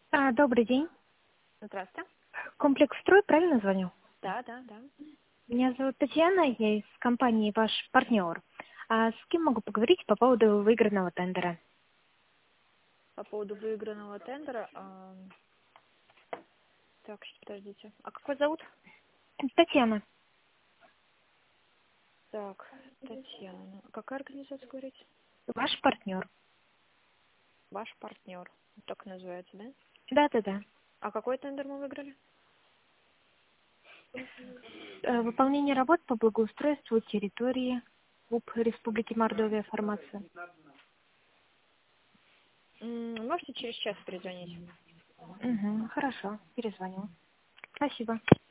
Добрый день. Здравствуйте. Комплекс «Строй», правильно звоню? Да. Меня зовут Татьяна, я из компании «Ваш партнер». А с кем могу поговорить по поводу выигранного тендера? По поводу выигранного тендера. Так, подождите. А как вас зовут? Татьяна, Так, Татьяна. Какая организация, говорите? ваш партнер. Ваш партнер. Так называется, да? Да. А какой тендер мы выиграли? Выполнение работ по благоустройству территории УП Республики Мордовия, формация. Можете через час перезвонить? Хорошо, перезвоню. Спасибо.